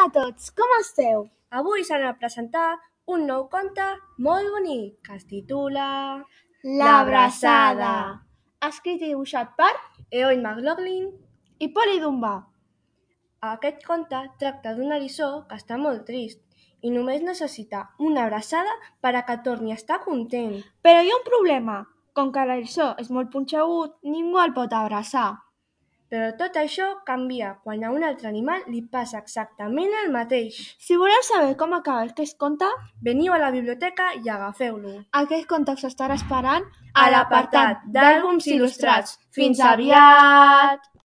a tots, com esteu? Avui s'ha de presentar un nou conte molt bonic que es titula L'abraçada. Escrit i dibuixat per Eoin McLaughlin. i Poli Dunbar. Aquest conte tracta d'un eriçó que està molt trist i només necessita una abraçada per a que torni a estar content. Però hi ha un problema. Com que l'eriçó és molt punxegut, ningú el pot abraçar. Però tot això canvia quan a un altre animal li passa exactament el mateix. Si voleu saber com acaba aquest conte, Veniu a la biblioteca i agafeu-lo. aquest conte us estarà esperant A l'apartat d'àlbums il·lustrats. Fins aviat!